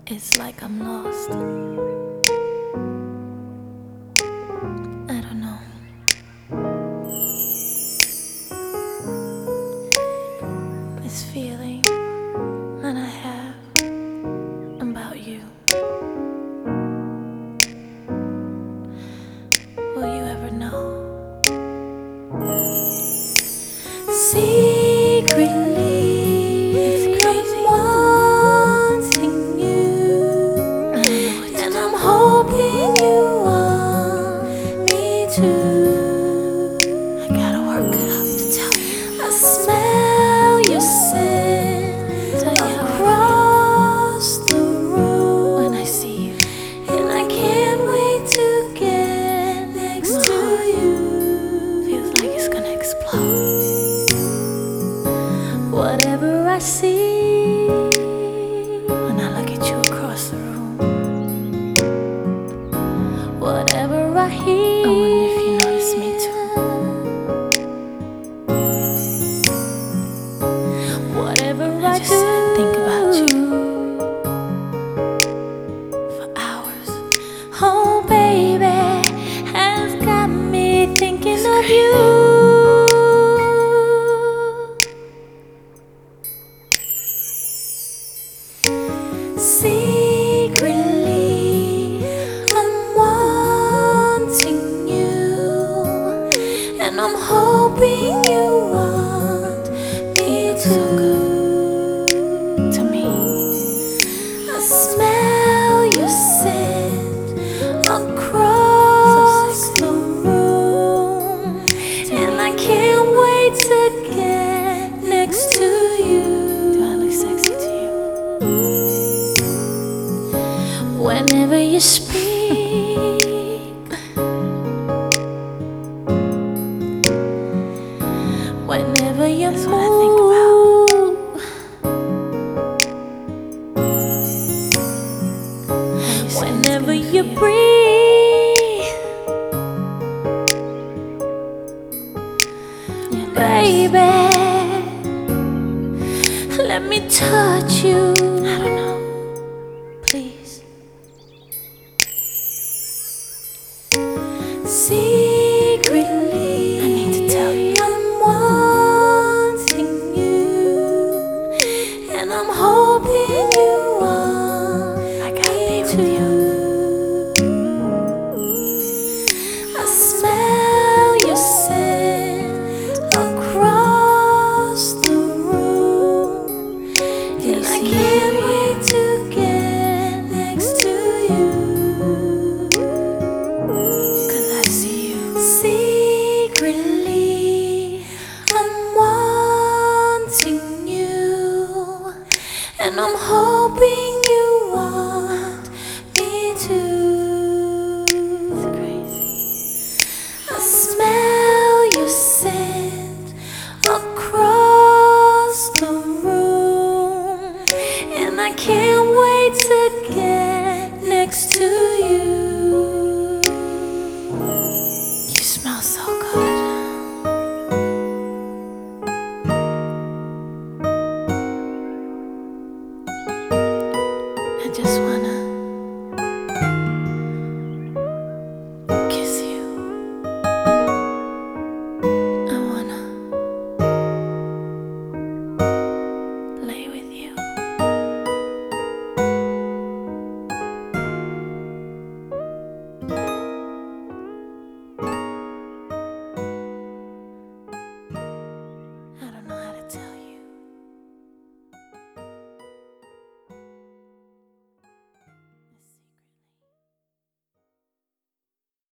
It's like I'm lost. I don't know. This feeling that I have about you. Will you ever know? Secretly, it's crazy. I'm wanting you, and I'm hoping you want me too. I gotta work it up to tell you. I smell your scent across the room when I see you, and I can't wait to get next to you. Feels like it's gonna explode. Whatever I see when I look at you across the room, whatever I hear, I wonder if you notice me too. Whatever I just think about you for hours. Oh baby, has got me thinking of you. Secretly, I'm wanting you, and I'm hoping you want me too. To me, I smell your scent across the room, and I can't wait to get next to you. Do I look sexy to you? Whenever you speak, whenever you move, what I think about. Whenever you breathe, baby, let me touch you. I don't know. Please. Secretly, I need to tell you, I'm wanting you, and I'm hoping you want. I gotta be with you. I smell your scent across the room, and I can't wait to get next to you. Secretly, I'm wanting you, and I'm hoping